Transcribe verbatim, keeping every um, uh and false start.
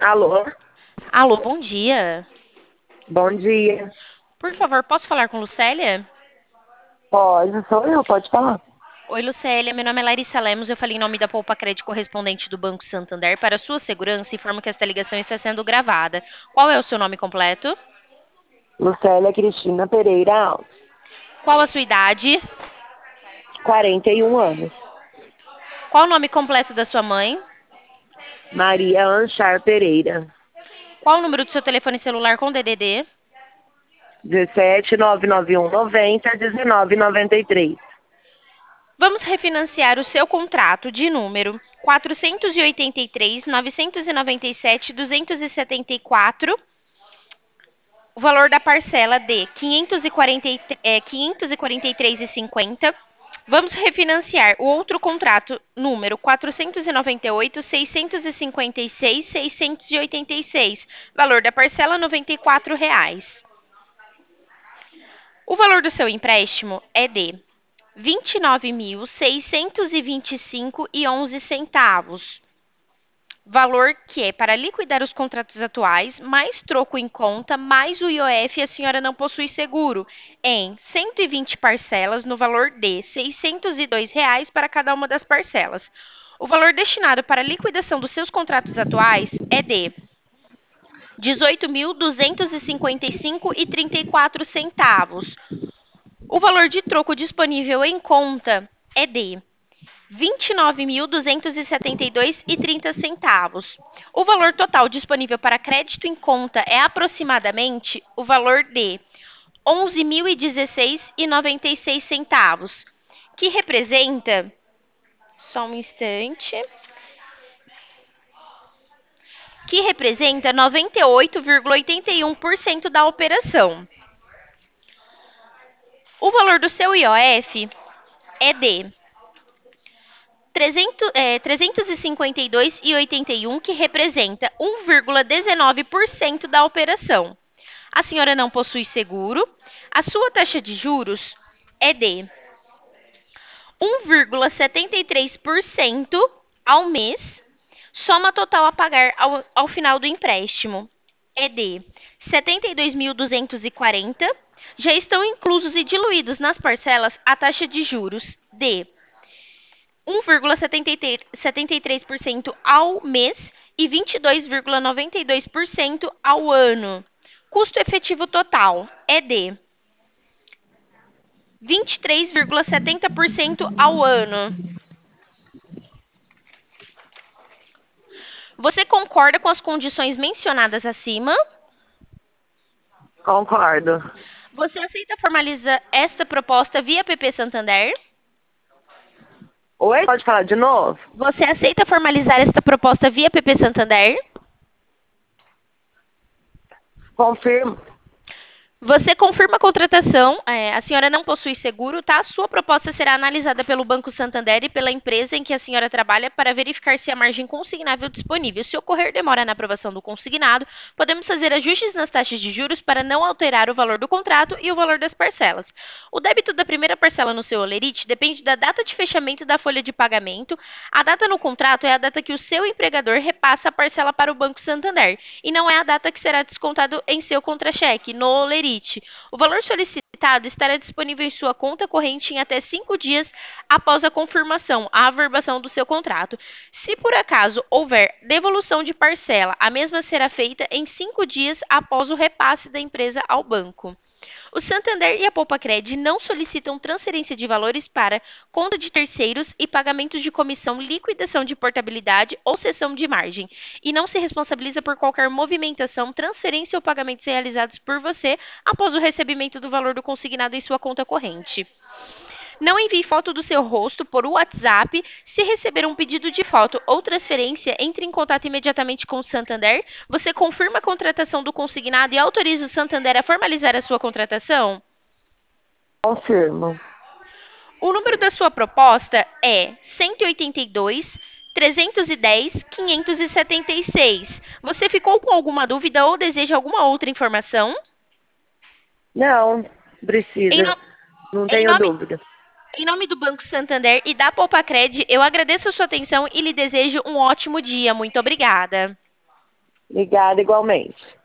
Alô? Alô, bom dia. Bom dia. Por favor, posso falar com Lucélia? Pode, sou eu, pode falar. Oi, Lucélia. Meu nome é Larissa Lemos. Eu falei em nome da Poupa Crédito correspondente do Banco Santander. Para sua segurança, informo que esta ligação está sendo gravada. Qual é o seu nome completo? Lucélia Cristina Pereira Alves, Qual a sua idade? quarenta e um anos. Qual o nome completo da sua mãe? Maria Anchar Pereira, Qual o número do seu telefone celular com D D D? dezessete nove nove um noventa dezenove noventa e três. Vamos refinanciar o seu contrato de número quatrocentos e oitenta e três, novecentos e noventa e sete, duzentos e setenta e quatro. O valor da parcela de quinhentos e quarenta, é, quinhentos e quarenta e três e cinquenta. Vamos refinanciar o outro contrato número quatrocentos e noventa e oito, seiscentos e cinquenta e seis, seiscentos e oitenta e seis. Valor da parcela R$ noventa e quatro reais. O valor do seu empréstimo é de vinte e nove mil seiscentos e vinte e cinco e onze centavos. Valor que é para liquidar os contratos atuais, mais troco em conta, mais o I O F e a senhora não possui seguro, em cento e vinte parcelas no valor de seiscentos e dois reais para cada uma das parcelas. O valor destinado para a liquidação dos seus contratos atuais é de dezoito mil duzentos e cinquenta e cinco e trinta e quatro centavos. O valor de troco disponível em conta é de vinte e nove mil duzentos e setenta e dois e trinta centavos. O valor total disponível para crédito em conta é aproximadamente o valor de onze mil e dezesseis e noventa e seis centavos, que representa, só um instante, que representa noventa e oito vírgula oitenta e um por cento da operação. O valor do seu I O F é de trezentos, é, trezentos e cinquenta e dois vírgula oitenta e um, que representa um vírgula dezenove por cento da operação. A senhora não possui seguro. A sua taxa de juros é de um vírgula setenta e três por cento ao mês. Soma total a pagar ao, ao final do empréstimo é de setenta e dois mil duzentos e quarenta. Já estão inclusos e diluídos nas parcelas a taxa de juros de um vírgula setenta e três por cento ao mês e vinte e dois vírgula noventa e dois por cento ao ano. Custo efetivo total é de vinte e três vírgula setenta por cento ao ano. Você concorda com as condições mencionadas acima? Concordo. Você aceita formalizar esta proposta via P P Santander? Oi? Pode falar de novo? Você aceita formalizar esta proposta via P P Santander? Confirmo. Você confirma a contratação, é, a senhora não possui seguro, tá? Sua proposta será analisada pelo Banco Santander e pela empresa em que a senhora trabalha para verificar se a margem consignável disponível. Se ocorrer demora na aprovação do consignado, podemos fazer ajustes nas taxas de juros para não alterar o valor do contrato e o valor das parcelas. O débito da primeira parcela no seu holerite depende da data de fechamento da folha de pagamento. A data no contrato é a data que o seu empregador repassa a parcela para o Banco Santander e não é a data que será descontado em seu contra-cheque, no holerite. O valor solicitado estará disponível em sua conta corrente em até cinco dias após a confirmação, a averbação do seu contrato. Se por acaso houver devolução de parcela, a mesma será feita em cinco dias após o repasse da empresa ao banco. O Santander e a Poupa-Cred não solicitam transferência de valores para conta de terceiros e pagamentos de comissão, liquidação de portabilidade ou cessão de margem, e não se responsabiliza por qualquer movimentação, transferência ou pagamentos realizados por você após o recebimento do valor do consignado em sua conta corrente. Não envie foto do seu rosto por WhatsApp. Se receber um pedido de foto ou transferência, entre em contato imediatamente com o Santander. Você confirma a contratação do consignado e autoriza o Santander a formalizar a sua contratação? Confirmo. O número da sua proposta é cento e oitenta e dois, trezentos e dez, quinhentos e setenta e seis. Você ficou com alguma dúvida ou deseja alguma outra informação? Não, Em, precisa. no- Não em tenho nome dúvida. Em nome do Banco Santander e da Poupa-Cred, eu agradeço a sua atenção e lhe desejo um ótimo dia. Muito obrigada. Obrigada igualmente.